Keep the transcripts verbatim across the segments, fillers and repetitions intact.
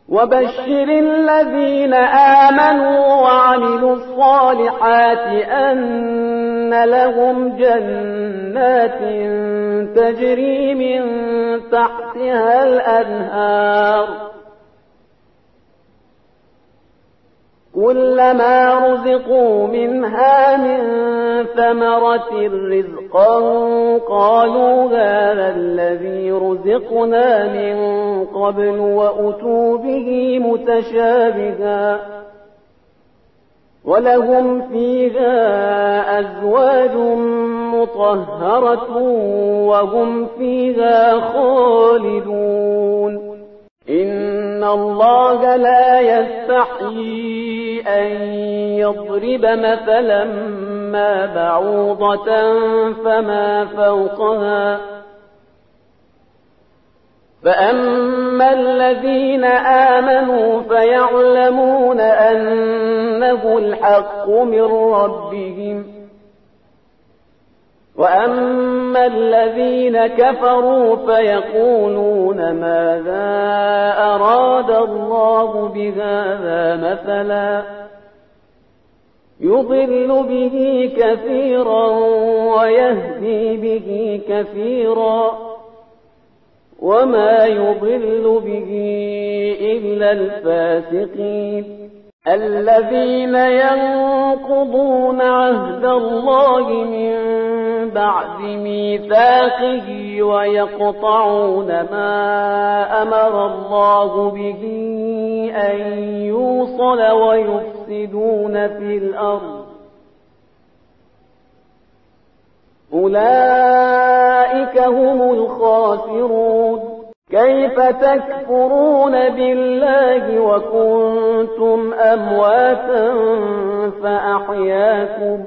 وبشر الذين آمنوا وعملوا الصالحات أن لهم جنات تجري من تحتها الأنهار كلما رزقوا منها من ثمرة رزقا قالوا هذا الذي رزقنا من قبل وأتوا به متشابها ولهم فيها أزواج مطهرة وهم فيها خالدون إن الله لا يستحيي أن يضرب مثلا ما بعوضة فما فوقها فأما الذين آمنوا فيعلمون أنه الحق من ربهم وأما الذين كفروا فيقولون ماذا أراد الله بهذا مثلا يضل به كثيرا ويهدي به كثيرا وما يضل به إلا الفاسقين الذين ينقضون عهد الله من بعد ميثاقه ويقطعون ما أمر الله به أن يوصل ويفسدون في الأرض أولئك هم الخاسرون كيف تكفرون بالله وكنتم أمواتا فأحياكم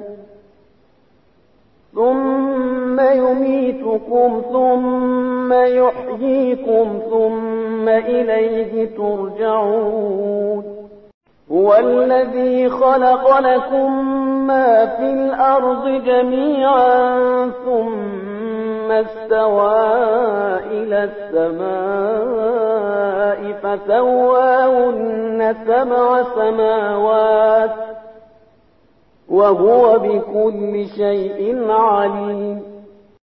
ثم يميتكم ثم يحييكم ثم إليه ترجعون هو الذي خلق لكم ما في الأرض جميعا ثم استوى إلى السماء فسواهن سبع سماوات وهو بكل شيء عليم